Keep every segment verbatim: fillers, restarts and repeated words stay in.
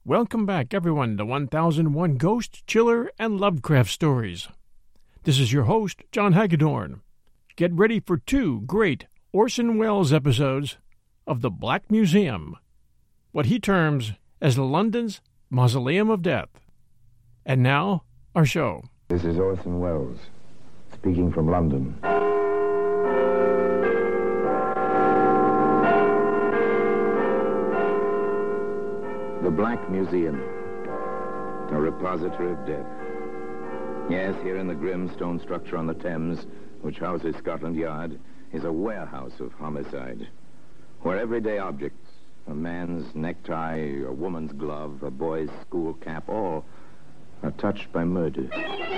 Welcome back, everyone, to one thousand one Ghost, Chiller, and Lovecraft Stories. This is your host, John Hagedorn. Get ready for two great Orson Welles episodes of The Black Museum, what he terms as London's Mausoleum of Death. And now, our show. This is Orson Welles, speaking from London. The Black Museum, a repository of death. Yes, here in the grim stone structure on the Thames, which houses Scotland Yard, is a warehouse of homicide, where everyday objects, a man's necktie, a woman's glove, a boy's school cap, all are touched by murder.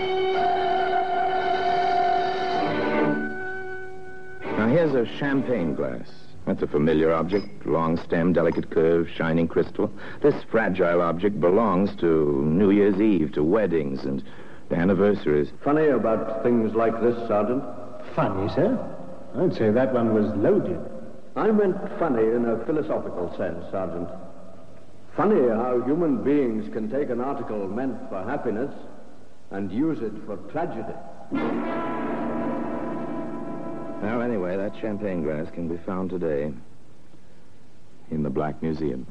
Now here's a champagne glass. That's a familiar object, long stem, delicate curve, shining crystal. This fragile object belongs to New Year's Eve, to weddings and anniversaries. Funny about things like this, Sergeant? Funny, sir? I'd say that one was loaded. I meant funny in a philosophical sense, Sergeant. Funny how human beings can take an article meant for happiness and use it for tragedy. Well, anyway, that champagne glass can be found today in the Black Museum.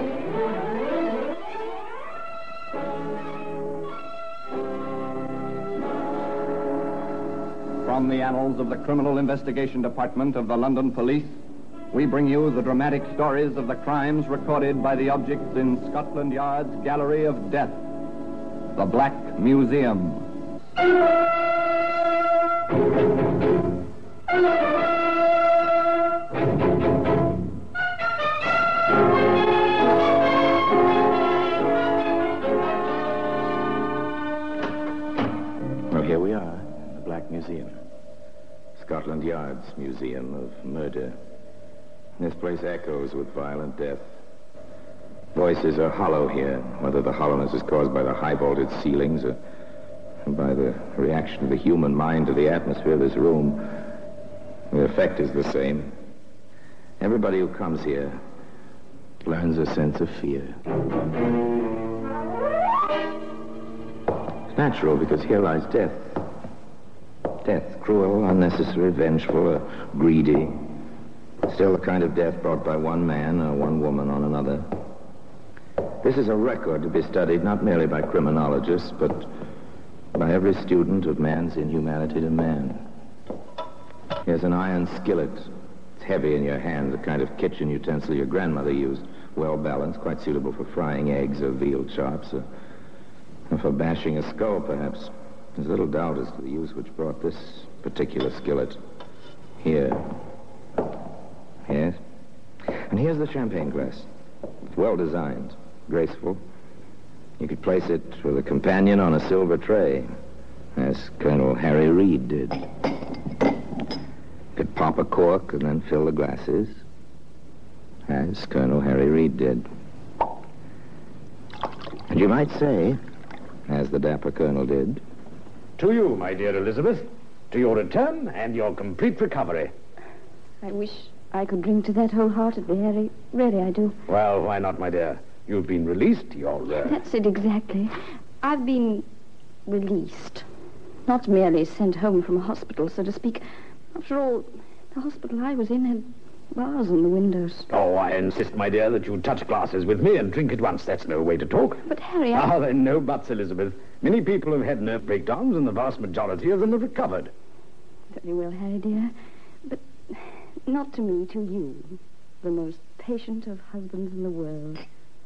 From the annals of the Criminal Investigation Department of the London Police, we bring you the dramatic stories of the crimes recorded by the objects in Scotland Yard's Gallery of Death, the Black Museum. Well, here we are, the Black Museum. Scotland Yard's Museum of Murder. This place echoes with violent death. Voices are hollow here, whether the hollowness is caused by the high-vaulted ceilings or by the reaction of the human mind to the atmosphere of this room. The effect is the same. Everybody who comes here learns a sense of fear. It's natural, because here lies death. Death, cruel, unnecessary, vengeful, or greedy. Still the kind of death brought by one man or one woman on another. This is a record to be studied not merely by criminologists, but by every student of man's inhumanity to man. Here's an iron skillet. It's heavy in your hand, the kind of kitchen utensil your grandmother used. Well balanced, quite suitable for frying eggs or veal chops, or, or for bashing a skull, perhaps. There's little doubt as to the use which brought this particular skillet here. Yes. And here's the champagne glass. It's well designed, graceful. You could place it with a companion on a silver tray, as Colonel Harry Reid did. You could pop a cork and then fill the glasses, as Colonel Harry Reid did. And you might say, as the dapper colonel did, To you, my dear Elizabeth, to your return and your complete recovery. I wish I could drink to that wholeheartedly, Harry. Really, I do. Well, why not, my dear? You've been released. You're... Uh... That's it, exactly. I've been released. Not merely sent home from a hospital, so to speak. After all, the hospital I was in had bars on the windows. Oh, I insist, my dear, that you touch glasses with me and drink at once. That's no way to talk. But, Harry, I... Ah, then no buts, Elizabeth. Many people have had nerve breakdowns, and the vast majority of them have recovered. Very well, Harry, dear. But not to me, to you. The most patient of husbands in the world.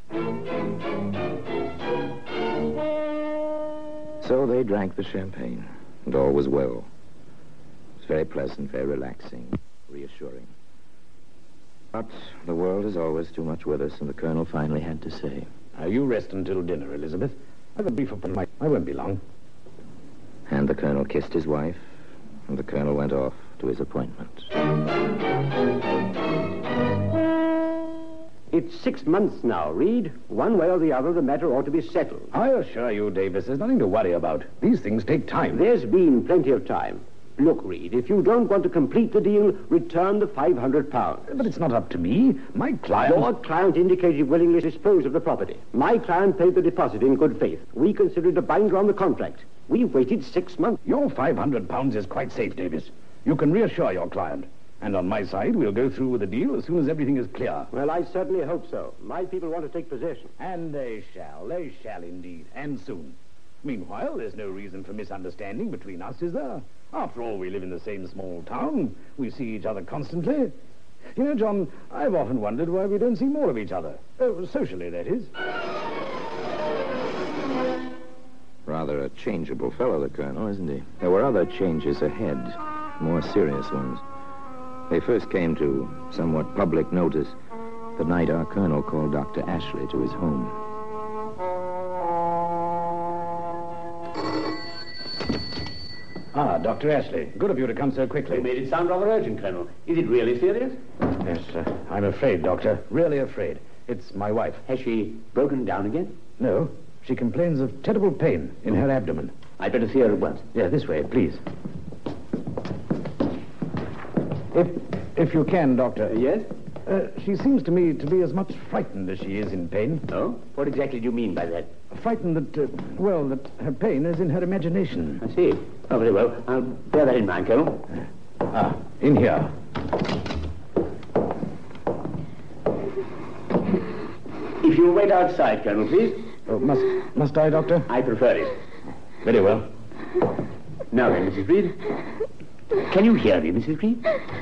So they drank the champagne, and all was well. It was very pleasant, very relaxing, reassuring. But the world is always too much with us, and the colonel finally had to say, Now, you rest until dinner, Elizabeth. I've a brief appointment. I won't be long. And the colonel kissed his wife, and the colonel went off to his appointment. It's six months now, Reed. One way or the other, the matter ought to be settled. I assure you, Davis, there's nothing to worry about. These things take time. There's been plenty of time. Look, Reed, if you don't want to complete the deal, return the five hundred pounds. But it's not up to me. My client... Your client indicated willingness to dispose of the property. My client paid the deposit in good faith. We considered a binder on the contract. We've waited six months. Your five hundred pounds is quite safe, Davis. You can reassure your client. And on my side, we'll go through with the deal as soon as everything is clear. Well, I certainly hope so. My people want to take possession. And they shall. They shall indeed. And soon. Meanwhile, there's no reason for misunderstanding between us, is there? After all, we live in the same small town. We see each other constantly. You know, John, I've often wondered why we don't see more of each other. Oh, socially, that is. Rather a changeable fellow, the colonel, isn't he? There were other changes ahead, more serious ones. They first came to somewhat public notice the night our colonel called Doctor Ashley to his home. Ah, Doctor Ashley. Good of you to come so quickly. You made it sound rather urgent, Colonel. Is it really serious? Yes, uh, I'm afraid, Doctor. Really afraid. It's my wife. Has she broken down again? No. She complains of terrible pain in her abdomen. I'd better see her at once. Yeah, this way, please. If, if you can, Doctor. Uh, yes? Uh, she seems to me to be as much frightened as she is in pain. Oh? What exactly do you mean by that? Frightened that, uh, well, that her pain is in her imagination. I see. Oh, very well. I'll bear that in mind, Colonel. Ah, in here. If you'll wait outside, Colonel, please. Oh, must, must I, Doctor? I prefer it. Very well. Now then, Missus Reed. Can you hear me, Missus Reed?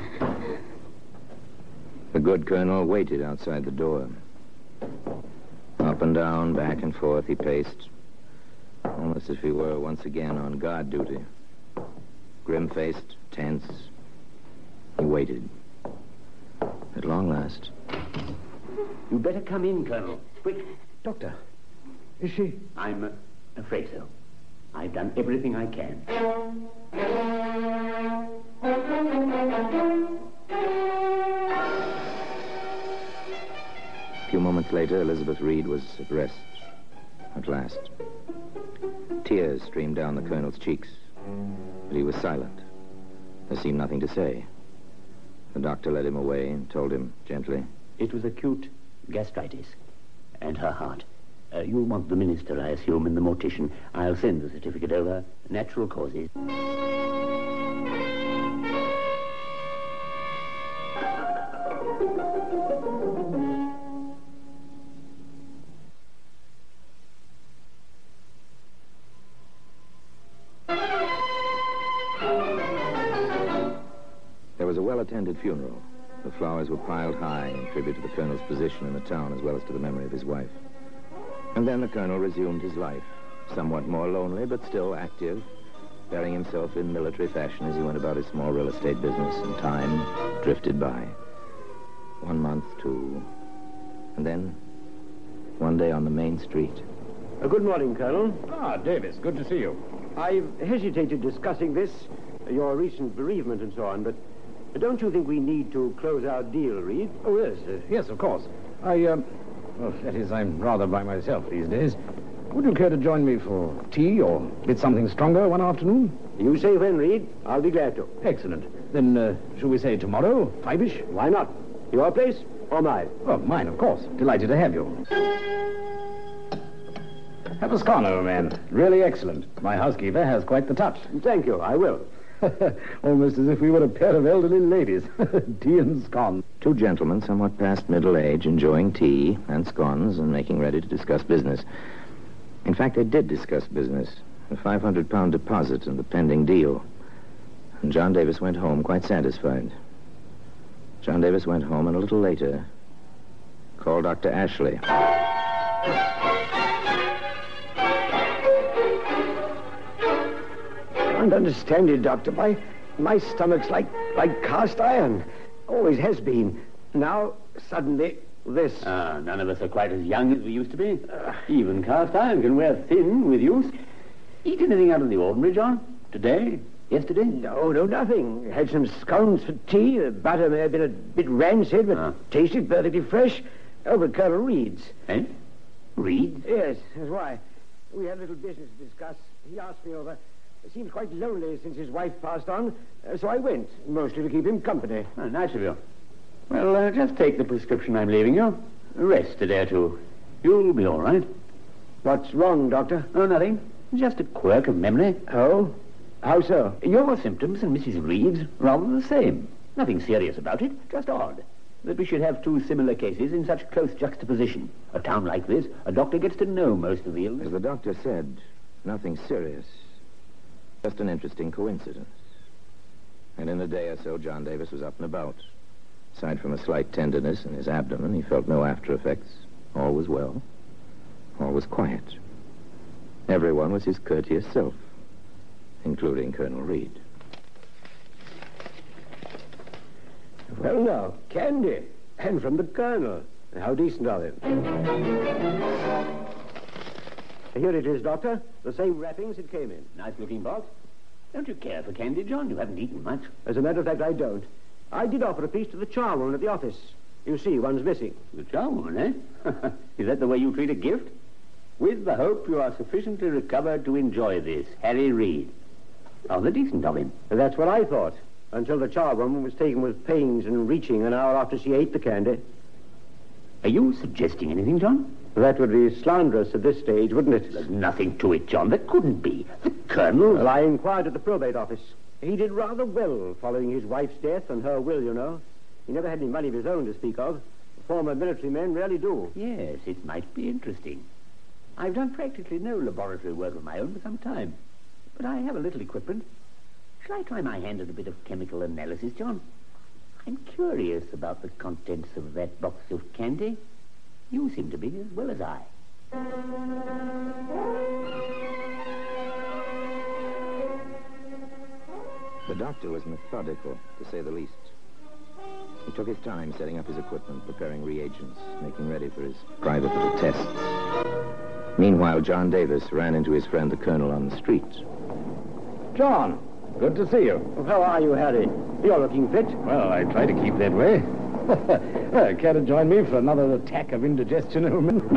The good colonel waited outside the door. Up and down, back and forth, he paced, almost as if he were once again on guard duty. Grim-faced, tense, he waited. At long last. You better come in, Colonel. Quick. Doctor, is she... I'm uh, afraid so. I've done everything I can. A few moments later, Elizabeth Reed was at rest. At last. Tears streamed down the colonel's cheeks, but he was silent. There seemed nothing to say. The doctor led him away and told him gently, It was acute gastritis. And her heart. Uh, you'll want the minister, I assume, and the mortician. I'll send the certificate over. Natural causes. There was a well-attended funeral. The flowers were piled high in tribute to the colonel's position in the town as well as to the memory of his wife. And then the colonel resumed his life, somewhat more lonely but still active, bearing himself in military fashion as he went about his small real estate business, and time drifted by. One month, two, and then one day on the main street. Uh, good morning, Colonel. Ah, Davis, good to see you. I've hesitated discussing this, your recent bereavement and so on, but don't you think we need to close our deal, Reed? Oh, yes, uh, yes, of course. I, um, well, that is, I'm rather by myself these days. Would you care to join me for tea or a bit something stronger one afternoon? You say when, Reed. I'll be glad to. Excellent. Then, uh, shall we say tomorrow, five-ish? Why not? Your place or mine? Well, mine, of course. Delighted to have you. Have a scone, old man. Really excellent. My housekeeper has quite the touch. Thank you, I will. Almost as if we were a pair of elderly ladies. Tea and scones. Two gentlemen, somewhat past middle age, enjoying tea and scones and making ready to discuss business. In fact, they did discuss business, a five hundred pound deposit and the pending deal. And John Davis went home quite satisfied. John Davis went home and a little later called Doctor Ashley. I don't understand it, Doctor. My, my stomach's like, like cast iron. Always has been. Now, suddenly, this. Ah, none of us are quite as young as we used to be. Uh, Even cast iron can wear thin with use. Eat anything out of the ordinary, John? Today? Yesterday? No, no, nothing. Had some scones for tea. The butter may have been a bit rancid, but Ah. tasted perfectly fresh. Over at Colonel Reed's. Eh? Reed? Yes, that's why. We had a little business to discuss. He asked me over. He seems quite lonely since his wife passed on, uh, so I went, mostly to keep him company. Oh, nice of you. Well, uh, just take the prescription I'm leaving you. Rest a day or two. You'll be all right. What's wrong, Doctor? Oh, nothing. Just a quirk of memory. Oh? How so? Your symptoms and Missus Reed's rather the same. Nothing serious about it, just odd that we should have two similar cases in such close juxtaposition. A town like this, a doctor gets to know most of the illness. As the doctor said, nothing serious. Just an interesting coincidence. And in a day or so, John Davis was up and about. Aside from a slight tenderness in his abdomen, he felt no after effects. All was well. All was quiet. Everyone was his courteous self, including Colonel Reed. Well, now, candy. And from the Colonel. How decent of him. Here it is, Doctor. The same wrappings it came in. Nice-looking box. Don't you care for candy, John? You haven't eaten much. As a matter of fact, I don't. I did offer a piece to the charwoman at the office. You see, one's missing. The charwoman, eh? Is that the way you treat a gift? With the hope you are sufficiently recovered to enjoy this, Harry Reed. Rather decent of him. That's what I thought, until the charwoman was taken with pains and reaching an hour after she ate the candy. Are you suggesting anything, John? That would be slanderous at this stage, wouldn't it? There's nothing to it, John. There couldn't be. The Colonel... Well, I inquired at the probate office. He did rather well following his wife's death and her will, you know. He never had any money of his own to speak of. Former military men rarely do. Yes, it might be interesting. I've done practically no laboratory work of my own for some time, but I have a little equipment. Shall I try my hand at a bit of chemical analysis, John? I'm curious about the contents of that box of candy. You seem to be as well as I. The doctor was methodical, to say the least. He took his time setting up his equipment, preparing reagents, making ready for his private little tests. Meanwhile, John Davis ran into his friend the Colonel on the street. John, good to see you. Well, how are you, Harry? You're looking fit. Well, I try to keep that way. Well, care to join me for another attack of indigestion, old man?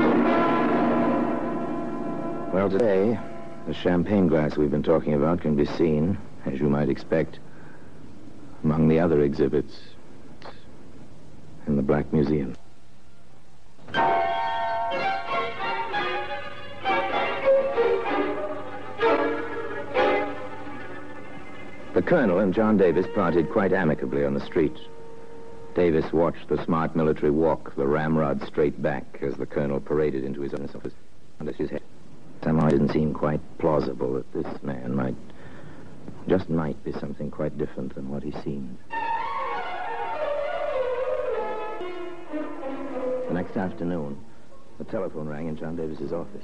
Well, today, the champagne glass we've been talking about can be seen, as you might expect, among the other exhibits in the Black Museum. The Colonel and John Davis parted quite amicably on the street. Davis watched the smart military walk the ramrod straight back as the Colonel paraded into his office under his head. Somehow it didn't seem quite plausible that this man might, just might be something quite different than what he seemed. The next afternoon, the telephone rang in John Davis's office.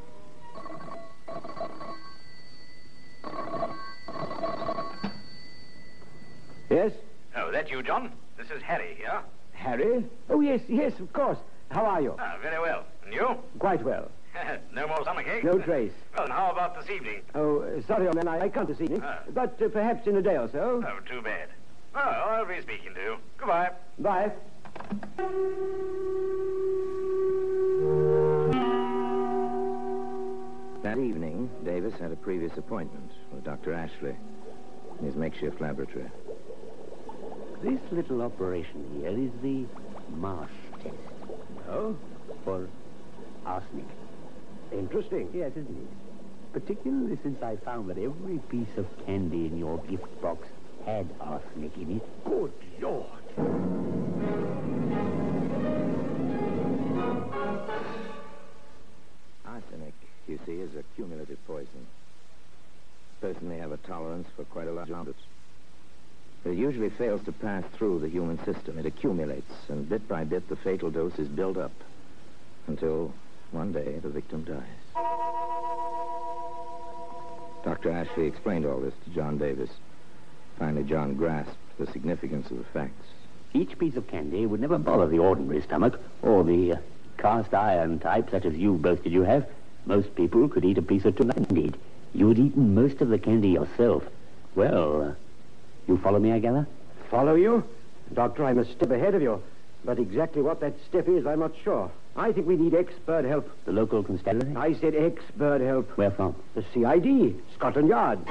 Yes? Oh, that you, John? This is Harry here. Harry? Oh, yes, yes, of course. How are you? Ah, very well. And you? Quite well. No more stomachache? No trace. Well, and how about this evening? Oh, uh, sorry, old man, I, I can't this evening. Ah. But uh, perhaps in a day or so. Oh, too bad. Oh, I'll be speaking to you. Goodbye. Bye. That evening, Davis had a previous appointment with Doctor Ashley in his makeshift laboratory. This little operation here is the Marsh test. Oh? For arsenic. Interesting. Yes, isn't it? Particularly since I found that every piece of candy in your gift box had arsenic in it. Good Lord. Arsenic, you see, is a cumulative poison. A person may have a tolerance for quite a large amount. It usually fails to pass through the human system. It accumulates, and bit by bit, the fatal dose is built up until one day the victim dies. Doctor Ashley explained all this to John Davis. Finally, John grasped the significance of the facts. Each piece of candy would never bother the ordinary stomach, or the uh, cast iron type, such as you boasted you have. Most people could eat a piece or two. Indeed, you'd eaten most of the candy yourself. Well, uh, you follow me, I gather? Follow you? Doctor, I'm a step ahead of you. But exactly what that step is, I'm not sure. I think we need expert help. The local constabulary? I said expert help. Where from? The C I D, Scotland Yard.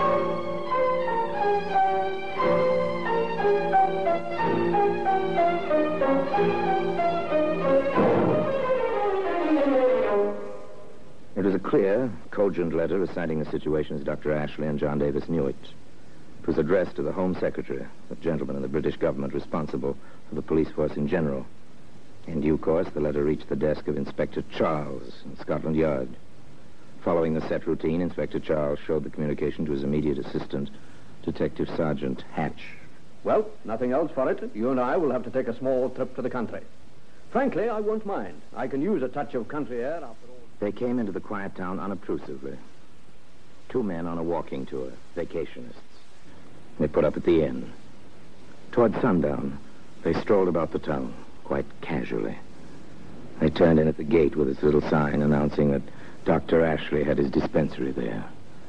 It was a clear, cogent letter reciting the situation as Doctor Ashley and John Davis knew it. It was addressed to the Home Secretary, the gentleman in the British government responsible for the police force in general. In due course, the letter reached the desk of Inspector Charles in Scotland Yard. Following the set routine, Inspector Charles showed the communication to his immediate assistant, Detective Sergeant Hatch. Well, nothing else for it. You and I will have to take a small trip to the country. Frankly, I won't mind. I can use a touch of country air after all. They came into the quiet town unobtrusively. Two men on a walking tour, vacationists. They put up at the inn. Toward sundown, they strolled about the town, quite casually. They turned in at the gate with its little sign announcing that Doctor Ashley had his dispensary there.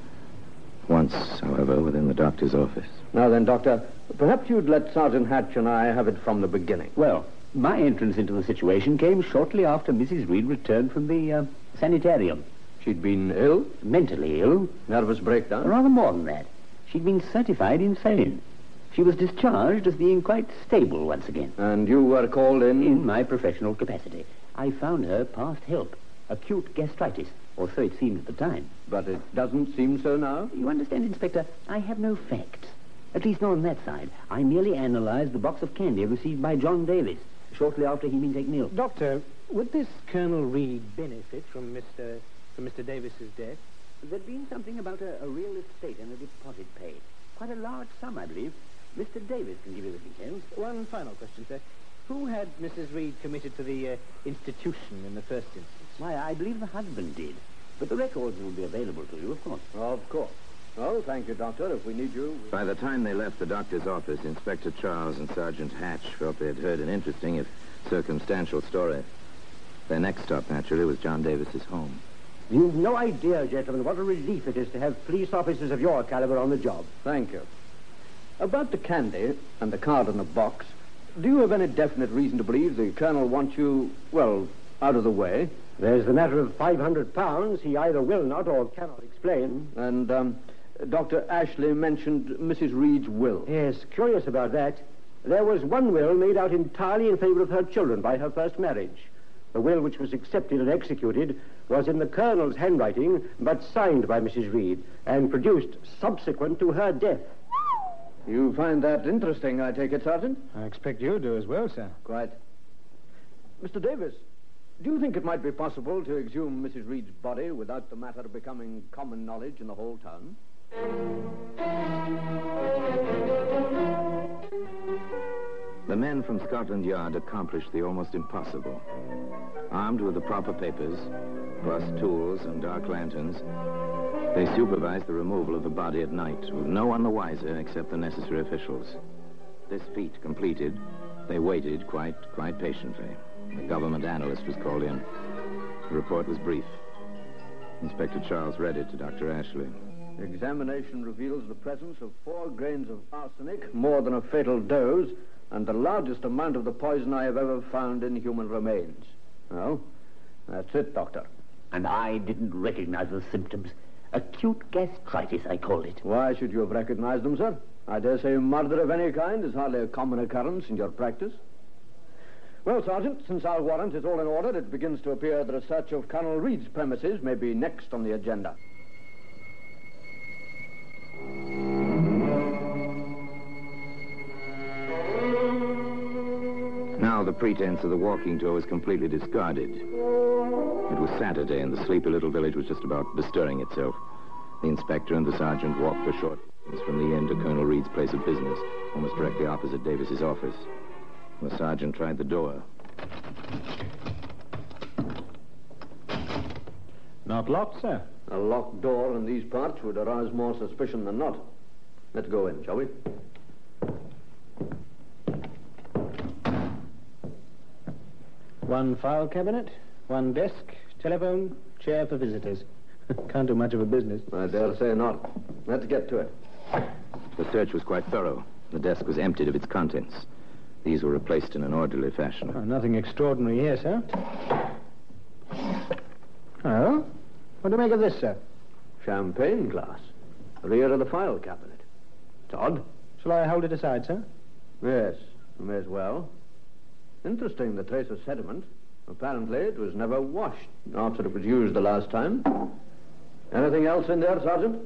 Once, however, within the doctor's office. Now then, Doctor, perhaps you'd let Sergeant Hatch and I have it from the beginning. Well, my entrance into the situation came shortly after Missus Reed returned from the uh, sanitarium. She'd been ill? Mentally ill. Nervous breakdown? Rather more than that. She'd been certified insane. She was discharged as being quite stable once again. And you were called in? In my professional capacity. I found her past help. Acute gastritis, or so it seemed at the time. But it doesn't seem so now? You understand, Inspector, I have no facts. At least not on that side. I merely analyzed the box of candy received by John Davis shortly after he'd been taken ill. Doctor, would this Colonel Reed benefit from Mister from Mister Davis's death? There'd been something about a, a real estate and a deposit paid. Quite a large sum, I believe. Mister Davis can give you the details. One final question, sir. Who had Missus Reed committed to the uh, institution in the first instance? Why, I believe the husband did. But the records will be available to you, of course. Of course. Well, thank you, Doctor. If we need you... We... By the time they left the doctor's office, Inspector Charles and Sergeant Hatch felt they had heard an interesting, if circumstantial, story. Their next stop, naturally, was John Davis's home. You've no idea, gentlemen, what a relief it is to have police officers of your caliber on the job. Thank you. About the candy and the card in the box, do you have any definite reason to believe the Colonel wants you, well, out of the way? There's the matter of five hundred pounds he either will not or cannot explain. And, um, Doctor Ashley mentioned Missus Reed's will. Yes, curious about that. There was one will made out entirely in favor of her children by her first marriage. The will which was accepted and executed was in the Colonel's handwriting, but signed by Missus Reed, and produced subsequent to her death. You find that interesting, I take it, Sergeant? I expect you do as well, sir. Quite. Mister Davis, do you think it might be possible to exhume Missus Reed's body without the matter becoming common knowledge in the whole town? The men from Scotland Yard accomplished the almost impossible. Armed with the proper papers, plus tools and dark lanterns, they supervised the removal of the body at night, with no one the wiser except the necessary officials. This feat completed, they waited quite, quite patiently. The government analyst was called in. The report was brief. Inspector Charles read it to Doctor Ashley. The examination reveals the presence of four grains of arsenic, more than a fatal dose, and the largest amount of the poison I have ever found in human remains. Well, that's it, Doctor. And I didn't recognize the symptoms. Acute gastritis, I called it. Why should you have recognized them, sir? I dare say murder of any kind is hardly a common occurrence in your practice. Well, Sergeant, since our warrant is all in order, it begins to appear that a search of Colonel Reed's premises may be next on the agenda. Now the pretense of the walking tour was completely discarded. It was Saturday, and the sleepy little village was just about bestirring itself. The inspector and the sergeant walked a short distance from the inn to Colonel Reed's place of business, almost directly opposite Davis's office. The sergeant tried the door. Not locked, sir. A locked door in these parts would arouse more suspicion than not. Let's go in, shall we? One file cabinet, one desk, telephone, chair for visitors. Can't do much of a business. I dare say not. Let's get to it. The search was quite thorough. The desk was emptied of its contents. These were replaced in an orderly fashion. Oh, nothing extraordinary here, sir. Oh? What do you make of this, sir? Champagne glass. Rear of the file cabinet. It's odd. Shall I hold it aside, sir? Yes, you may as well. Interesting, the trace of sediment. Apparently it was never washed after it was used the last time. Anything else in there, Sergeant?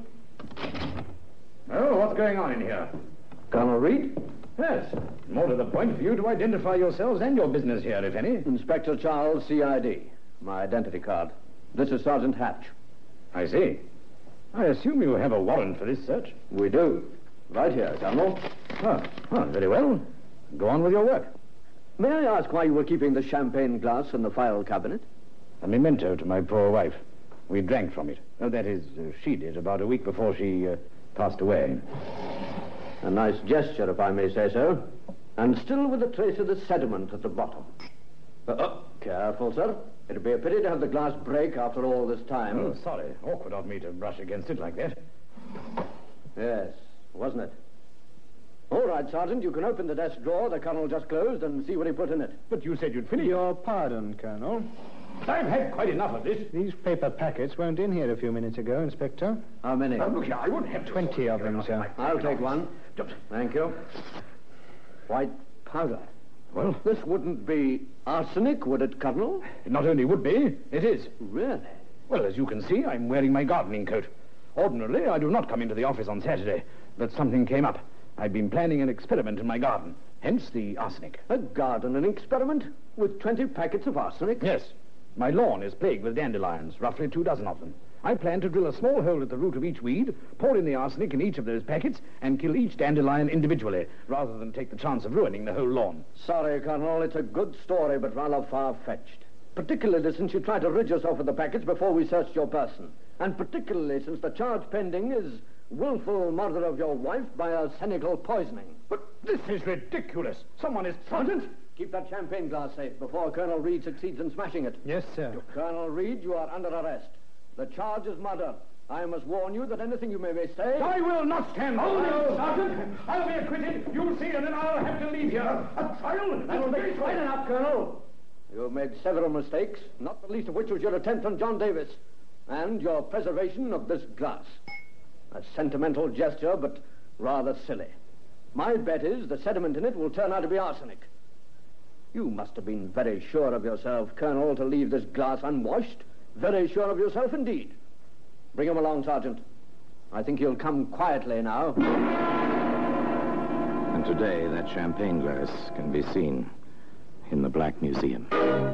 Oh, what's going on in here? Colonel Reed? Yes. More to the point for you to identify yourselves and your business here, if any. Inspector Charles, C I D. My identity card. This is Sergeant Hatch. I see. I assume you have a warrant for this search. We do. Right here, Colonel. Oh, oh, very well. Go on with your work. May I ask why you were keeping the champagne glass in the file cabinet? A memento to my poor wife. We drank from it. Oh, that is, uh, she did about a week before she uh, passed away. A nice gesture, if I may say so. And still with a trace of the sediment at the bottom. Uh, uh, careful, sir. It'd be a pity to have the glass break after all this time. Oh, sorry. Awkward of me to brush against it like that. Yes, wasn't it? All right, Sergeant, you can open the desk drawer the Colonel just closed and see what he put in it. But you said you'd finish. Your pardon, Colonel. I've had quite enough of this. These paper packets weren't in here a few minutes ago, Inspector. How many? Oh, look here, I wouldn't have to... Twenty of them, sir. I'll take one. Thank you. White powder. Well? This wouldn't be arsenic, would it, Colonel? It not only would be, it is. Really? Well, as you can see, I'm wearing my gardening coat. Ordinarily, I do not come into the office on Saturday, but something came up. I've been planning an experiment in my garden, hence the arsenic. A gardening experiment? With twenty packets of arsenic? Yes. My lawn is plagued with dandelions, roughly two dozen of them. I plan to drill a small hole at the root of each weed, pour in the arsenic in each of those packets, and kill each dandelion individually, rather than take the chance of ruining the whole lawn. Sorry, Colonel, it's a good story, but rather far-fetched. Particularly since you tried to rid yourself of the packets before we searched your person. And particularly since the charge pending is willful murder of your wife by arsenical poisoning. But this is ridiculous. Someone is... Sergeant! Keep that champagne glass safe before Colonel Reed succeeds in smashing it. Yes, sir. Colonel Reed, you are under arrest. The charge is murder. I must warn you that anything you may say... I will not stand. Hold it, Sergeant. I'll be acquitted. You'll see, and then I'll have to leave here. A trial? That'll be quite enough, Colonel. You've made several mistakes, not the least of which was your attempt on John Davis, and your preservation of this glass. A sentimental gesture, but rather silly. My bet is the sediment in it will turn out to be arsenic. You must have been very sure of yourself, Colonel, to leave this glass unwashed. Very sure of yourself indeed. Bring him along, Sergeant. I think he'll come quietly now. And today, that champagne glass can be seen in the Black Museum.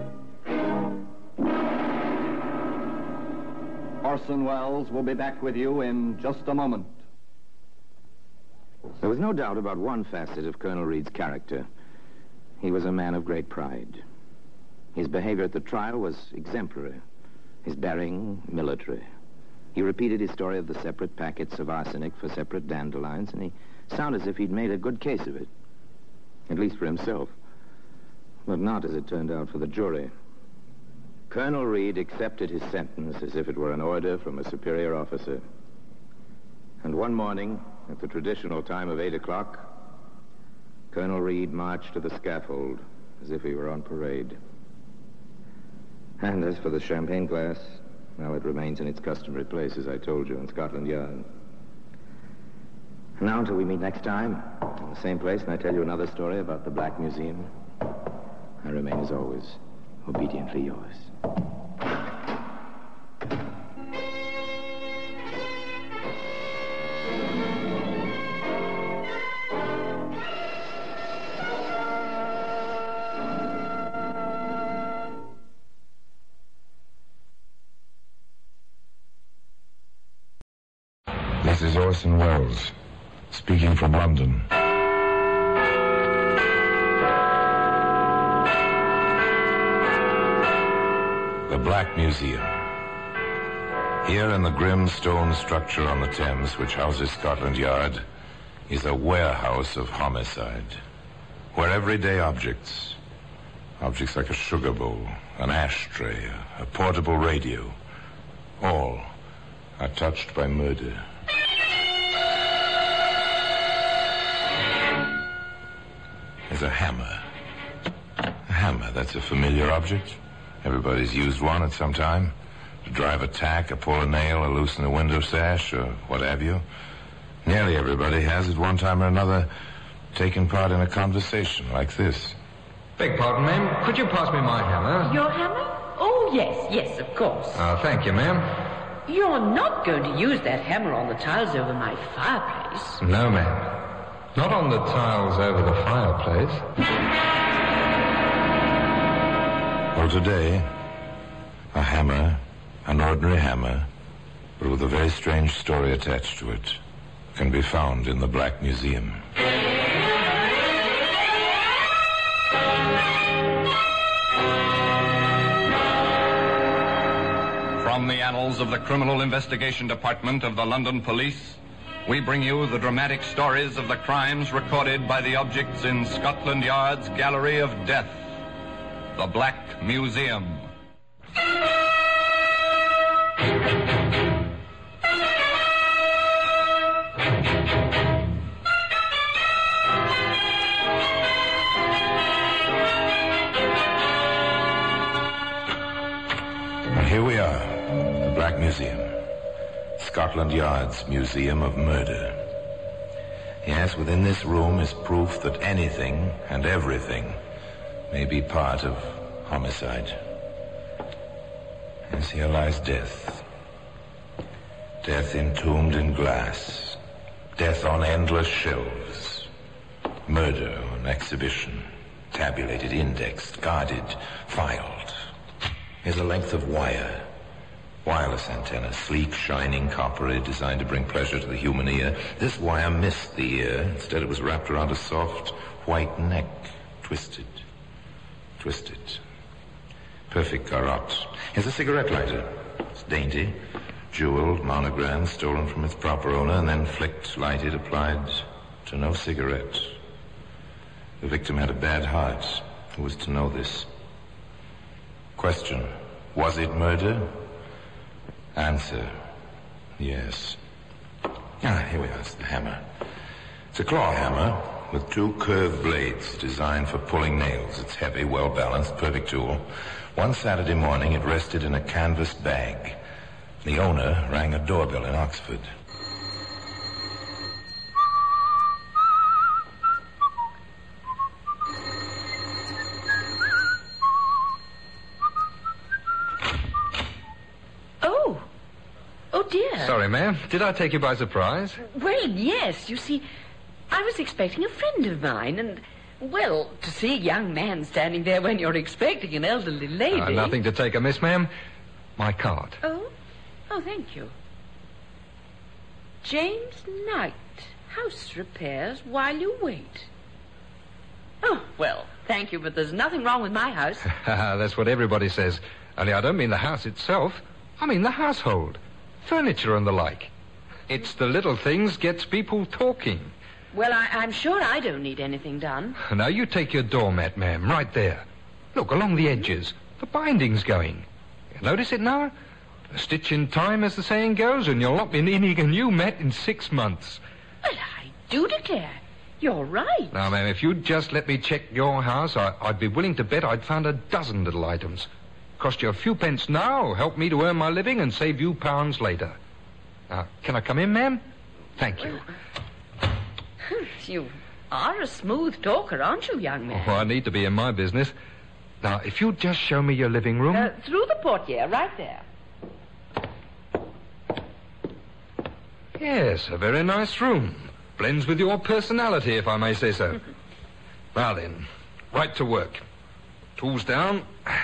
Orson Welles will be back with you in just a moment. There was no doubt about one facet of Colonel Reed's character. He was a man of great pride. His behavior at the trial was exemplary. His bearing, military. He repeated his story of the separate packets of arsenic for separate dandelions, and he sounded as if he'd made a good case of it. At least for himself. But not, as it turned out, for the jury. Colonel Reed accepted his sentence as if it were an order from a superior officer. And one morning, at the traditional time of eight o'clock, Colonel Reed marched to the scaffold as if he were on parade. And as for the champagne glass, well, it remains in its customary place, as I told you, in Scotland Yard. Now, until we meet next time, in the same place, and I tell you another story about the Black Museum, I remain, as always, obediently yours. This is Orson Welles, speaking from London. The Black Museum. Here in the grim stone structure on the Thames, which houses Scotland Yard, is a warehouse of homicide, where everyday objects, objects like a sugar bowl, an ashtray, a portable radio, all are touched by murder. There's a hammer. A hammer, that's a familiar object. Everybody's used one at some time. to drive a tack, or pull a nail, or loosen a window sash, or what have you. Nearly everybody has, at one time or another, taken part in a conversation like this. Beg pardon, ma'am. Could you pass me my hammer? Your hammer? Oh, yes, yes, of course. Uh, thank you, ma'am. You're not going to use that hammer on the tiles over my fireplace. No, ma'am. Not on the tiles over the fireplace. Well, today, a hammer, an ordinary hammer, but with a very strange story attached to it, can be found in the Black Museum. From the annals of the Criminal Investigation Department of the London Police, we bring you the dramatic stories of the crimes recorded by the objects in Scotland Yard's Gallery of Death, the Black Museum. And here we are, the Black Museum. Scotland Yard's Museum of Murder. Yes, within this room is proof that anything and everything may be part of homicide. Yes, here lies death. Death entombed in glass. Death on endless shelves. Murder on exhibition. Tabulated, indexed, guarded, filed. Here's a length of wire. Wireless antenna, sleek, shining, coppery, designed to bring pleasure to the human ear. This wire missed the ear. Instead, it was wrapped around a soft, white neck. Twisted. Twisted. Perfect garrote. Here's a cigarette lighter. It's dainty, jeweled, monogrammed, stolen from its proper owner, and then flicked, lighted, applied to no cigarette. The victim had a bad heart. Who was to know this? Question. Was it murder? Answer. Yes. Ah, here we are. It's the hammer. It's a claw hammer with two curved blades designed for pulling nails. It's heavy, well-balanced, perfect tool. One Saturday morning, it rested in a canvas bag. The owner rang a doorbell in Oxford. Sorry, ma'am. Did I take you by surprise? Well, yes. You see, I was expecting a friend of mine, and, well, to see a young man standing there when you're expecting an elderly lady... Uh, nothing to take amiss, ma'am. My card. Oh? Oh, thank you. James Knight, house repairs while you wait. Oh, well, thank you, but there's nothing wrong with my house. That's what everybody says. Only I don't mean the house itself. I mean the household. Furniture and the like. It's the little things gets people talking. Well, I, I'm sure I don't need anything done. Now, you take your doormat, ma'am, right there. Look, along the edges. The binding's going. You notice it now? A stitch in time, as the saying goes, and you'll not be needing a new mat in six months. Well, I do declare. You're right. Now, ma'am, if you'd just let me check your house, I, I'd be willing to bet I'd found a dozen little items. Cost you a few pence now, help me to earn my living and save you pounds later. Now, can I come in, ma'am? Thank you. You are a smooth talker, aren't you, young man? Oh, I need to be in my business. Now, if you'd just show me your living room... Uh, through the portiere, right there. Yes, a very nice room. Blends with your personality, if I may say so. Now then, right to work. Tools down...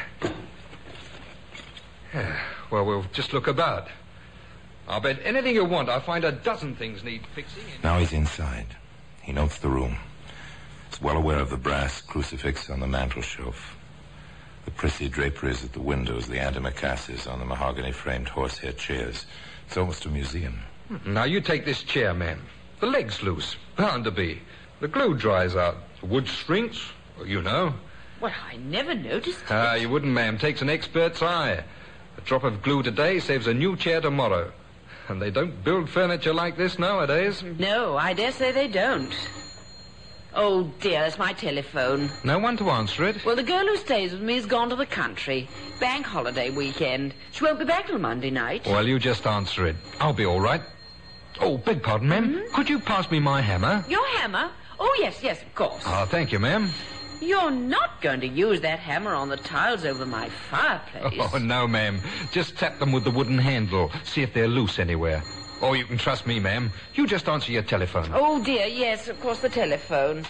Well, we'll just look about. I'll bet anything you want, I'll find a dozen things need fixing. Now he's inside. He notes the room. He's well aware of the brass crucifix on the mantel shelf, the prissy draperies at the windows, the antimacassars on the mahogany-framed horsehair chairs. It's almost a museum. Now, you take this chair, ma'am. The leg's loose. Bound to be. The glue dries out. The wood shrinks. Well, you know. Well, I never noticed it. Ah, you wouldn't, ma'am. Takes an expert's eye. A drop of glue today saves a new chair tomorrow. And they don't build furniture like this nowadays. No, I dare say they don't. Oh, dear, it's my telephone. No one to answer it? Well, the girl who stays with me has gone to the country. Bank holiday weekend. She won't be back till Monday night. Well, you just answer it. I'll be all right. Oh, beg pardon, ma'am. Mm-hmm. Could you pass me my hammer? Your hammer? Oh, yes, yes, of course. Ah, thank you, ma'am. You're not going to use that hammer on the tiles over my fireplace. Oh, no, ma'am. Just tap them with the wooden handle. See if they're loose anywhere. Oh, you can trust me, ma'am. You just answer your telephone. Oh, dear, yes, of course, the telephone.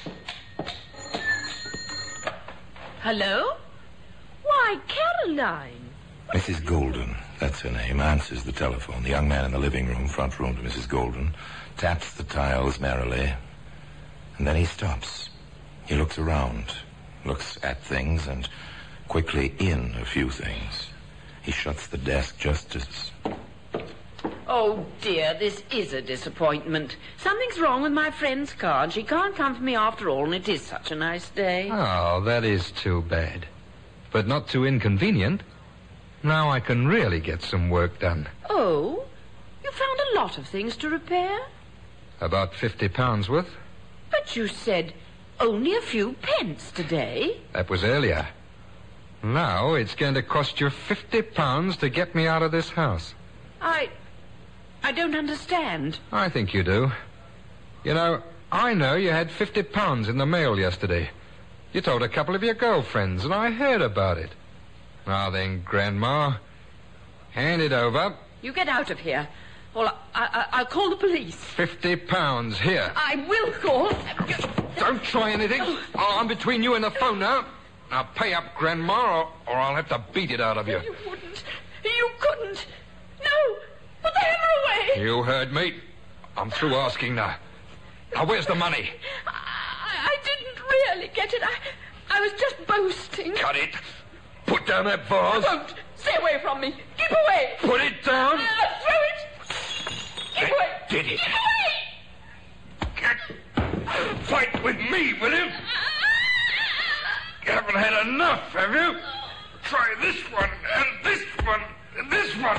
Hello? Why, Caroline. Missus Golden, that's her name, answers the telephone. The young man in the living room, front room to Missus Golden, taps the tiles merrily, and then he stops. He looks around, looks at things, and quickly in a few things. He shuts the desk just as... Oh, dear, this is a disappointment. Something's wrong with my friend's car, and she can't come for me after all, and it is such a nice day. Oh, that is too bad. But not too inconvenient. Now I can really get some work done. Oh? You found a lot of things to repair? About fifty pounds worth. But you said only a few pence today. That was earlier. Now it's going to cost you fifty pounds to get me out of this house. I... I don't understand. I think you do. You know, I know you had fifty pounds in the mail yesterday. You told a couple of your girlfriends, and I heard about it. Now then, Grandma, hand it over. You get out of here. Well, I, I, I'll call the police. Fifty pounds, here. I will call. Don't try anything. Oh, I'm between you and the phone now. Now pay up, Grandma, or, or I'll have to beat it out of you. You wouldn't. You couldn't. No. Put the hammer away. You heard me. I'm through asking now. Now, where's the money? I, I didn't really get it. I, I was just boasting. Cut it. Put down that vase. I won't. Stay away from me. Keep away. Put it down. Uh, throw it. Keep away. Did it. Keep away. Fight with me, will you? You haven't had enough, have you? Try this one, and this one, and this one.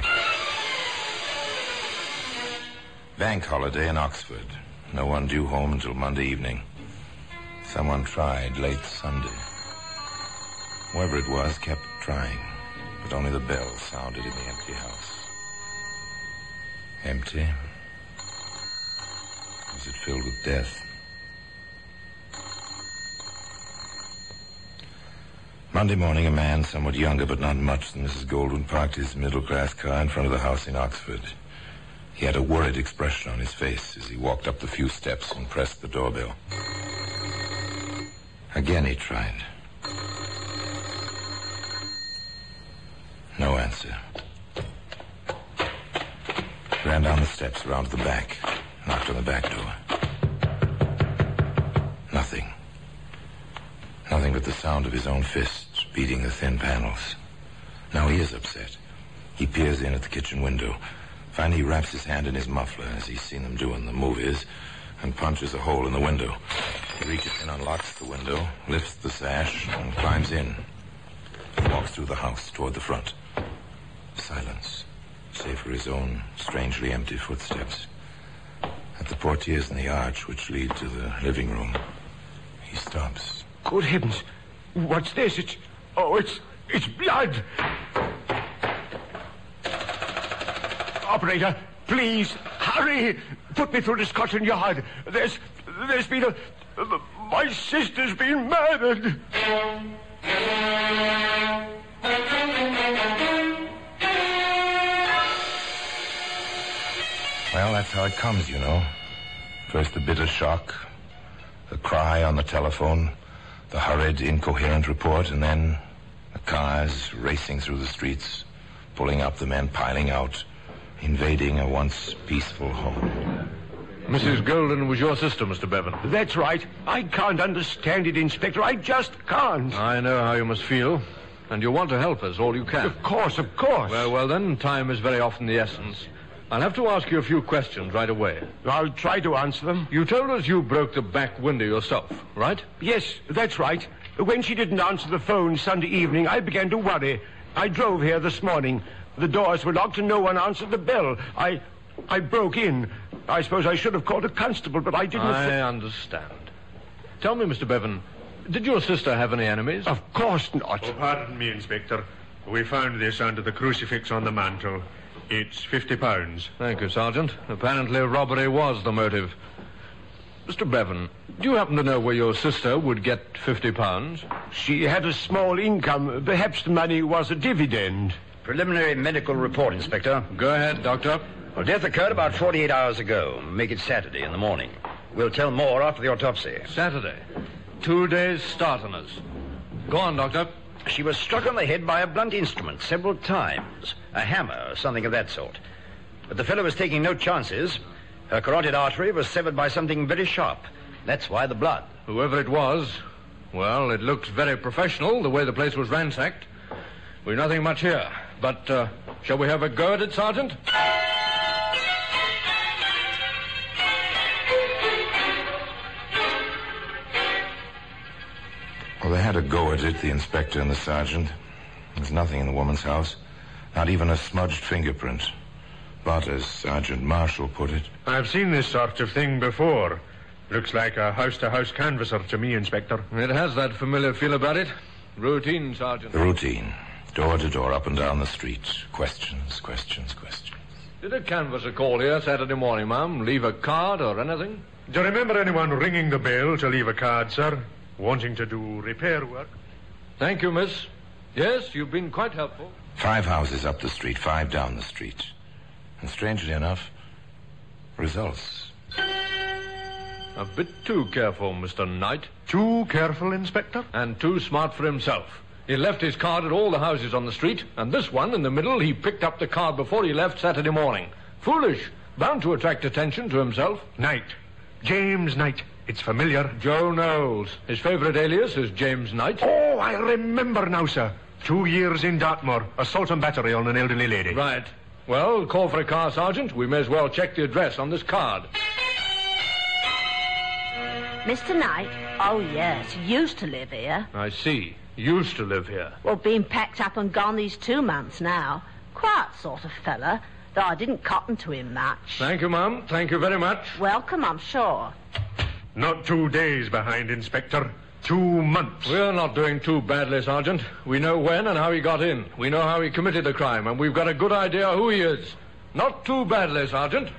Bank holiday in Oxford. No one due home until Monday evening. Someone tried late Sunday. Whoever it was kept trying, but only the bell sounded in the empty house. Empty? Was it filled with death? Monday morning, a man somewhat younger but not much than Missus Goldwyn parked his middle-class car in front of the house in Oxford. He had a worried expression on his face as he walked up the few steps and pressed the doorbell. Again he tried. No answer. He ran down the steps around to the back, knocked on the back door. Nothing. Nothing but the sound of his own fists beating the thin panels. Now he is upset. He peers in at the kitchen window. Finally, he wraps his hand in his muffler, as he's seen them do in the movies, and punches a hole in the window. He reaches in, unlocks the window, lifts the sash, and climbs in. He walks through the house toward the front. Silence, save for his own strangely empty footsteps. At the portieres in the arch which lead to the living room, he stops. Good heavens! What's this? It's... Oh, it's... it's blood! Operator, please, hurry! Put me through to Scotland Yard. There's... there's been a... my sister's been murdered! Well, that's how it comes, you know. First the bitter shock, the cry on the telephone, the hurried, incoherent report, and then the cars racing through the streets, pulling up, the men piling out, invading a once peaceful home. Missus Golden was your sister, Mister Bevan. That's right. I can't understand it, Inspector. I just can't. I know how you must feel, and you want to help us all you can. Of course, of course. Well, well, then, time is very often the essence. I'll have to ask you a few questions right away. I'll try to answer them. You told us you broke the back window yourself, right? Yes, that's right. When she didn't answer the phone Sunday evening, I began to worry. I drove here this morning. The doors were locked and no one answered the bell. I... I broke in. I suppose I should have called a constable, but I didn't... I understand. Tell me, Mister Bevan, did your sister have any enemies? Of course not. Oh, pardon me, Inspector. We found this under the crucifix on the mantel. It's fifty pounds. Thank you, Sergeant. Apparently robbery was the motive. Mister Bevan, do you happen to know where your sister would get fifty pounds? She had a small income. Perhaps the money was a dividend. Preliminary medical report, Inspector. Go ahead, Doctor. Well, death occurred about forty-eight hours ago. Make it Saturday in the morning. We'll tell more after the autopsy. Saturday. Two days start on us. Go on, Doctor. She was struck on the head by a blunt instrument several times. A hammer or something of that sort. But the fellow was taking no chances. Her carotid artery was severed by something very sharp. That's why the blood. Whoever it was, well, it looks very professional, the way the place was ransacked. We've nothing much here. But, uh, shall we have a go at it, Sergeant? Well, they had a go at it, the inspector and the sergeant. There's nothing in the woman's house. Not even a smudged fingerprint. But, as Sergeant Marshall put it... I've seen this sort of thing before. Looks like a house-to-house canvasser to me, Inspector. It has that familiar feel about it. Routine, Sergeant. Routine. Door to door, up and down the street. Questions, questions, questions. Did a canvasser call here Saturday morning, ma'am? Leave a card or anything? Do you remember anyone ringing the bell to leave a card, sir? Wanting to do repair work? Thank you, miss. Yes, you've been quite helpful. Five houses up the street, five down the street. And strangely enough, results. A bit too careful, Mister Knight. Too careful, Inspector? And too smart for himself. He left his card at all the houses on the street, and this one in the middle, he picked up the card before he left Saturday morning. Foolish. Bound to attract attention to himself. Knight. James Knight. It's familiar. Joe Knowles. His favorite alias is James Knight. Oh, I remember now, sir. Two years in Dartmoor. Assault and battery on an elderly lady. Right. Well, call for a car, Sergeant. We may as well check the address on this card. Mister Knight? Oh, yes. He used to live here. I see. Used to live here. Well, been packed up and gone these two months now. Quiet sort of fella, though I didn't cotton to him much. Thank you, ma'am. Thank you very much. Welcome, I'm sure. Not two days behind, Inspector. Two months. We're not doing too badly, Sergeant. We know when and how he got in. We know how he committed the crime, and we've got a good idea who he is. Not too badly, Sergeant.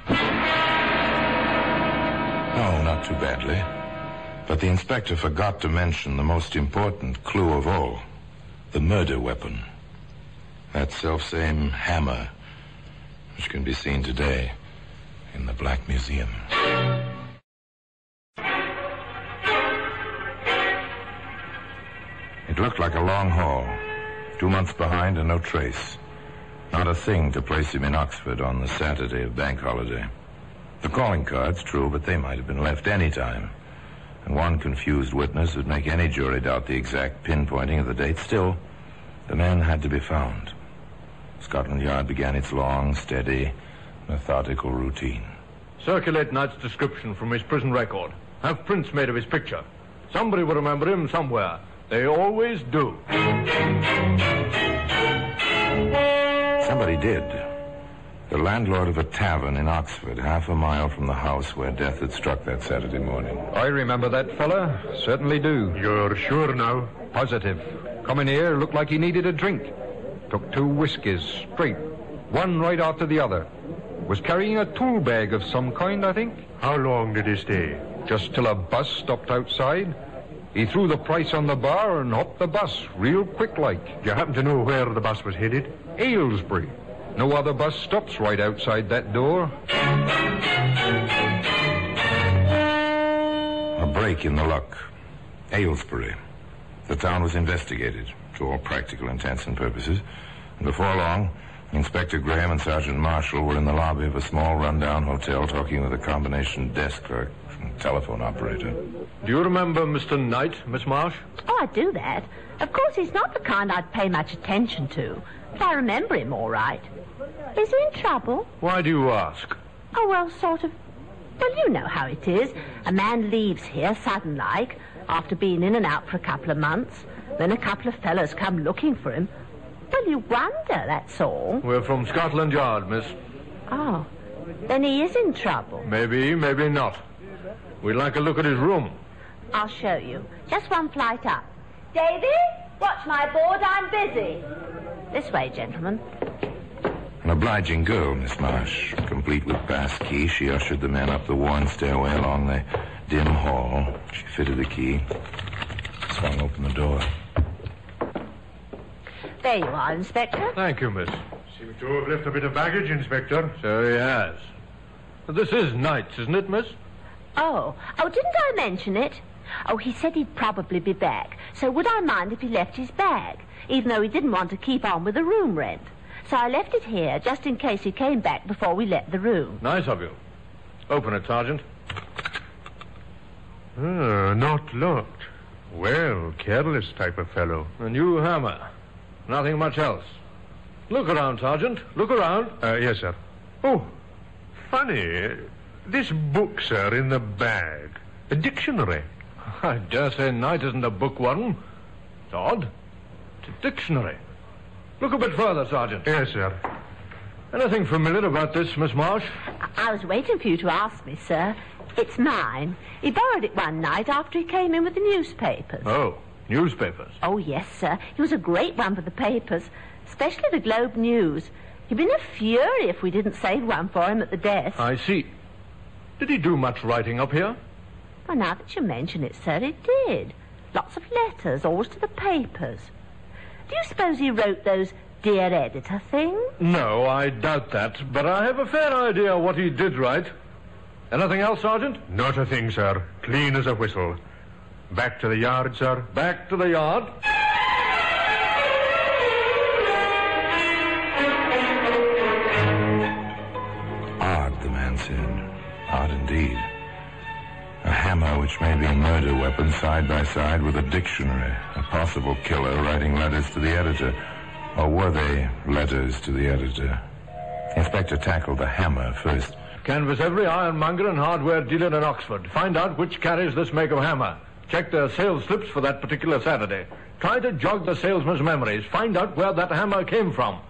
No, not too badly. But the inspector forgot to mention the most important clue of all. The murder weapon. That selfsame hammer, which can be seen today in the Black Museum. It looked like a long haul. Two months behind and no trace. Not a thing to place him in Oxford on the Saturday of bank holiday. The calling cards, true, but they might have been left any time. And one confused witness would make any jury doubt the exact pinpointing of the date. Still, the man had to be found. Scotland Yard began its long, steady, methodical routine. Circulate Knight's description from his prison record. Have prints made of his picture. Somebody will remember him somewhere. They always do. Somebody did. The landlord of a tavern in Oxford, half a mile from the house where death had struck that Saturday morning. I remember that fella. Certainly do. You're sure now? Positive. Come in here, looked like he needed a drink. Took two whiskies, straight. One right after the other. Was carrying a tool bag of some kind, I think. How long did he stay? Just till a bus stopped outside. He threw the price on the bar and hopped the bus, real quick like. Do you happen to know where the bus was headed? Aylesbury. No other bus stops right outside that door. A break in the luck. Aylesbury. The town was investigated, to all practical intents and purposes. And before long, Inspector Graham and Sergeant Marshall were in the lobby of a small rundown hotel talking with a combination desk clerk and telephone operator. Do you remember Mister Knight, Miss Marsh? Oh, I do that. Of course, he's not the kind I'd pay much attention to, but I remember him all right. Is he in trouble? Why do you ask? Oh, well, sort of. Well, you know how it is. A man leaves here sudden-like, after being in and out for a couple of months. Then a couple of fellows come looking for him. Well, you wonder, that's all. We're from Scotland Yard, miss. Oh, then he is in trouble. Maybe, maybe not. We'd like a look at his room. I'll show you. Just one flight up. Davy, watch my board. I'm busy. This way, gentlemen. An obliging girl, Miss Marsh. Complete with pass key, she ushered the men up the worn stairway along the dim hall. She fitted the key, swung open the door. There you are, Inspector. Thank you, miss. Seems to have left a bit of baggage, Inspector. So he has. This is Knight's, isn't it, miss? Oh. Oh, didn't I mention it? Oh, he said he'd probably be back. So would I mind if he left his bag, even though he didn't want to keep on with the room rent? So I left it here, just in case he came back before we let the room. Nice of you. Open it, Sergeant. Ah, not locked. Well, careless type of fellow. A new hammer. Nothing much else. Look around, Sergeant. Look around. Uh, yes, sir. Oh, funny. This book, sir, in the bag. A dictionary. I dare say Knight isn't a bookworm. It's odd. It's a dictionary. Look a bit further, Sergeant. Yes, sir. Anything familiar about this, Miss Marsh? I, I was waiting for you to ask me, sir. It's mine. He borrowed it one night after he came in with the newspapers. Oh, newspapers. Oh, yes, sir. He was a great one for the papers, especially the Globe News. He'd been a fury if we didn't save one for him at the desk. I see. Did he do much writing up here? Well, now that you mention it, sir, he did. Lots of letters, always to the papers. Do you suppose he wrote those Dear Editor things? No, I doubt that, but I have a fair idea what he did write. Anything else, Sergeant? Not a thing, sir. Clean as a whistle. Back to the yard, sir. Back to the yard. Odd, the man said. Odd indeed. A hammer which may be a murder weapon side by side with a dictionary. A possible killer writing letters to the editor. Or were they letters to the editor? Inspector tackled the hammer first. Canvass every ironmonger and hardware dealer in Oxford. Find out which carries this make of hammer. Check their sales slips for that particular Saturday. Try to jog the salesman's memories. Find out where that hammer came from.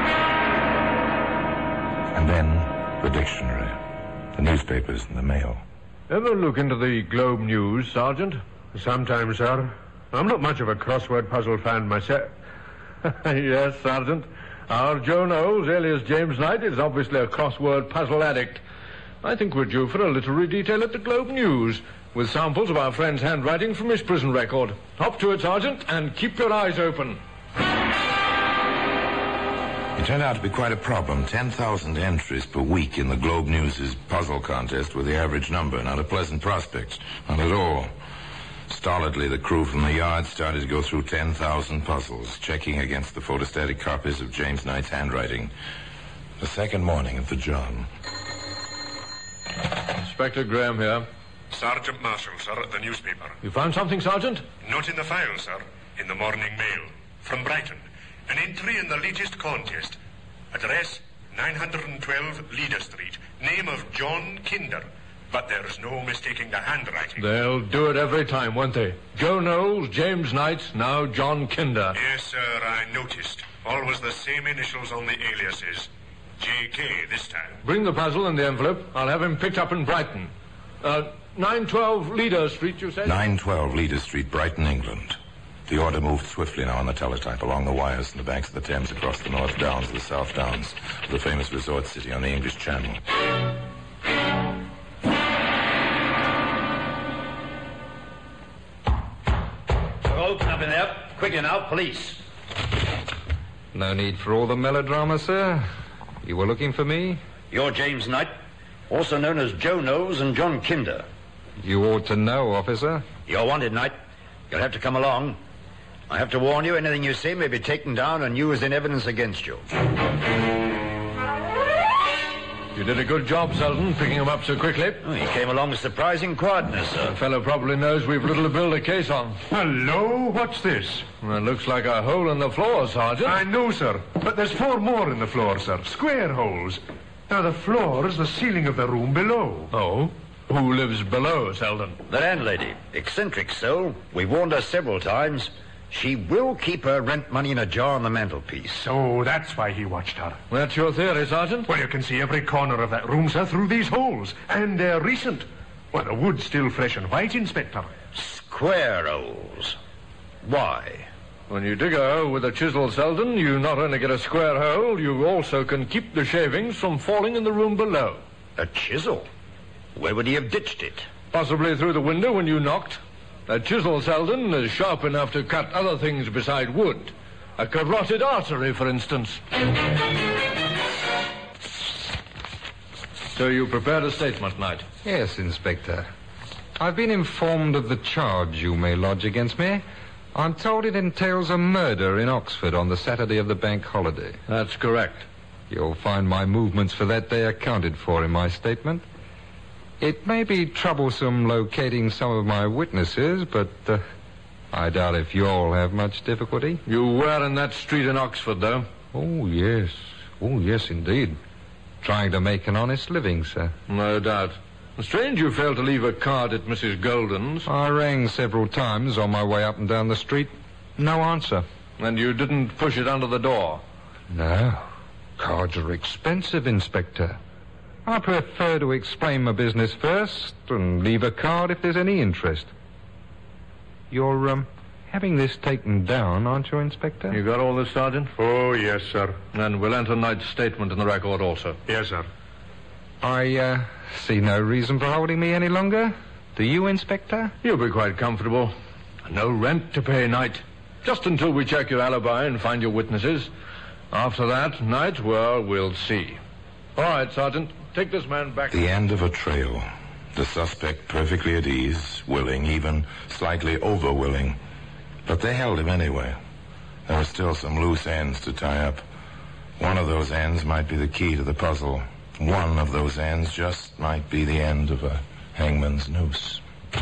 And then the dictionary, the newspapers and the mail. Ever look into the Globe News, Sergeant? Sometimes, sir. I'm not much of a crossword puzzle fan myself. Yes, Sergeant. Our Joe Knowles, alias James Knight, is obviously a crossword puzzle addict. I think we're due for a literary detail at the Globe News, with samples of our friend's handwriting from his prison record. Hop to it, Sergeant, and keep your eyes open. It turned out to be quite a problem. ten thousand entries per week in the Globe News' puzzle contest were the average number. Not a pleasant prospect. Not at all. Stolidly, the crew from the yard started to go through ten thousand puzzles, checking against the photostatic copies of James Knight's handwriting. The second morning at the John. Inspector Graham here. Sergeant Marshall, sir, at the newspaper. You found something, Sergeant? Not in the file, sir. In the morning mail. From Brighton. An entry in the latest contest. Address, nine twelve Leader Street. Name of John Kinder. But there's no mistaking the handwriting. They'll do it every time, won't they? Joe Knowles, James Knight, now John Kinder. Yes, sir, I noticed. Always the same initials on the aliases. J K this time. Bring the puzzle and the envelope. I'll have him picked up in Brighton. Uh, nine twelve Leader Street, you said? nine twelve Leader Street, Brighton, England. The order moved swiftly now on the teletype along the wires from the banks of the Thames across the North Downs to the South Downs, to the famous resort city on the English Channel. Open up in there. Quickly now, police. No need for all the melodrama, sir. You were looking for me? You're James Knight, also known as Joe Knowles and John Kinder. You ought to know, officer. You're wanted, Knight. You'll have to come along. I have to warn you, anything you say may be taken down and used in evidence against you. You did a good job, Selden, picking him up so quickly. Oh, he came along with surprising quietness, sir. The fellow probably knows we've little to build a case on. Hello, what's this? Well, it looks like a hole in the floor, Sergeant. I know, sir, but there's four more in the floor, sir. Square holes. Now, the floor is the ceiling of the room below. Oh? Who lives below, Selden? The landlady. Eccentric soul. We've warned her several times. She will keep her rent money in a jar on the mantelpiece. So that's why he watched her. That's your theory, Sergeant? Well, you can see every corner of that room, sir, through these holes. And they're recent. Well, the wood's still fresh and white, Inspector. Square holes. Why? When you dig a hole with a chisel, Selden, you not only get a square hole, you also can keep the shavings from falling in the room below. A chisel? Where would he have ditched it? Possibly through the window when you knocked. A chisel, Selden, is sharp enough to cut other things beside wood. A carotid artery, for instance. So you prepared a statement, Knight? Yes, Inspector. I've been informed of the charge you may lodge against me. I'm told it entails a murder in Oxford on the Saturday of the bank holiday. That's correct. You'll find my movements for that day accounted for in my statement. It may be troublesome locating some of my witnesses, but uh, I doubt if you'll have much difficulty. You were in that street in Oxford, though? Oh, yes. Oh, yes, indeed. Trying to make an honest living, sir. No doubt. Strange you failed to leave a card at Missus Golden's. I rang several times on my way up and down the street. No answer. And you didn't push it under the door? No. Cards are expensive, Inspector. I prefer to explain my business first and leave a card if there's any interest. You're, um, having this taken down, aren't you, Inspector? You got all this, Sergeant? Oh, yes, sir. And we'll enter Knight's statement in the record also. Yes, sir. I, uh, see no reason for holding me any longer. Do you, Inspector? You'll be quite comfortable. No rent to pay, Knight. Just until we check your alibi and find your witnesses. After that, Knight, well, we'll see. All right, Sergeant. Take this man back. The end of a trail. The suspect perfectly at ease, willing, even slightly over-willing. But they held him anyway. There were still some loose ends to tie up. One of those ends might be the key to the puzzle. One of those ends just might be the end of a hangman's noose.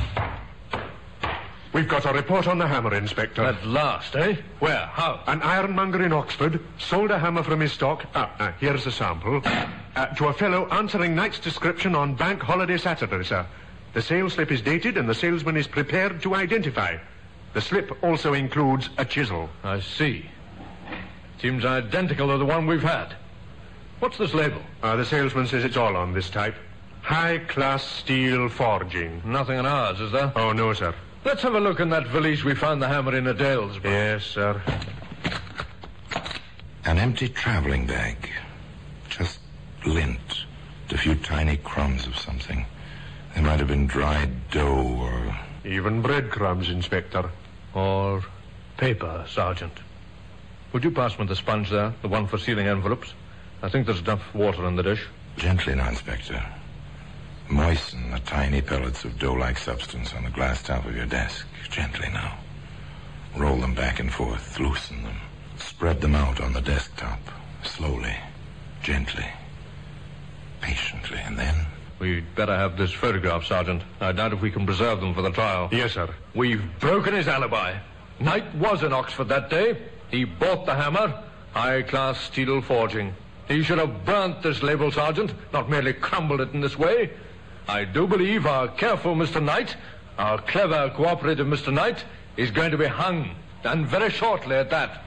We've got a report on the hammer, Inspector. At last, eh? Where? How? An ironmonger in Oxford sold a hammer from his stock. Ah, uh, here's a sample. Uh, to a fellow answering Knight's description on Bank Holiday Saturday, sir. The sales slip is dated and the salesman is prepared to identify. The slip also includes a chisel. I see. Seems identical to the one we've had. What's this label? Uh, the salesman says it's all on this type. High-class steel forging. Nothing on ours, is there? Oh, no, sir. Let's have a look in that valise we found the hammer in at Aylesbury. Yes, sir. An empty traveling bag. Just lint. A few tiny crumbs of something. They might have been dried dough or... Even breadcrumbs, Inspector. Or paper, Sergeant. Would you pass me the sponge there, the one for sealing envelopes? I think there's enough water in the dish. Gently now, Inspector. Moisten the tiny pellets of dough-like substance on the glass top of your desk. Gently now. Roll them back and forth. Loosen them. Spread them out on the desktop. Slowly. Gently. Patiently. And then... We'd better have this photograph, Sergeant. I doubt if we can preserve them for the trial. Yes, sir. We've broken his alibi. Knight was in Oxford that day. He bought the hammer. High-class steel forging. He should have burnt this label, Sergeant, not merely crumbled it in this way. I do believe our careful Mister Knight, our clever, cooperative Mister Knight, is going to be hung, and very shortly at that.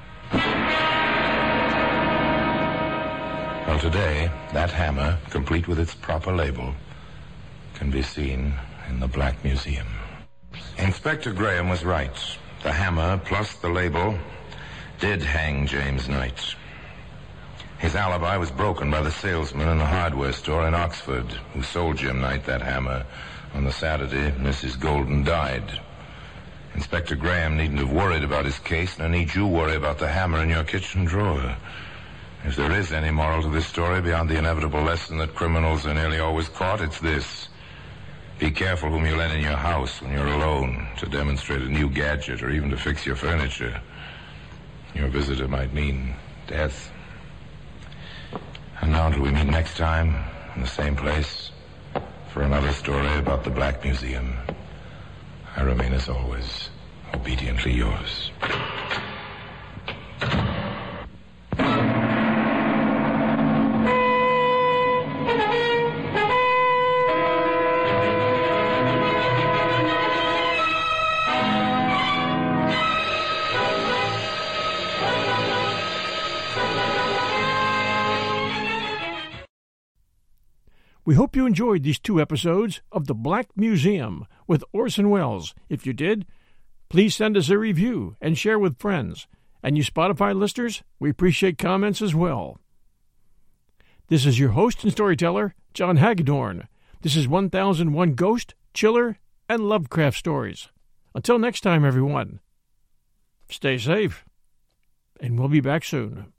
Well, today, that hammer, complete with its proper label, can be seen in the Black Museum. Inspector Graham was right. The hammer, plus the label, did hang James Knight. His alibi was broken by the salesman in the hardware store in Oxford who sold Jim Knight that hammer on the Saturday Missus Golden died. Inspector Graham needn't have worried about his case, nor need you worry about the hammer in your kitchen drawer. If there is any moral to this story beyond the inevitable lesson that criminals are nearly always caught, it's this. Be careful whom you let in your house when you're alone to demonstrate a new gadget or even to fix your furniture. Your visitor might mean death. And now until we meet next time, in the same place, for another story about the Black Museum, I remain as always, obediently yours. We hope you enjoyed these two episodes of The Black Museum with Orson Welles? If you did, please send us a review and share with friends. And you Spotify listeners, we appreciate comments as well. This is your host and storyteller, John Hagedorn. This is one thousand one Ghost, Chiller, and Lovecraft Stories. Until next time, everyone, stay safe, and we'll be back soon.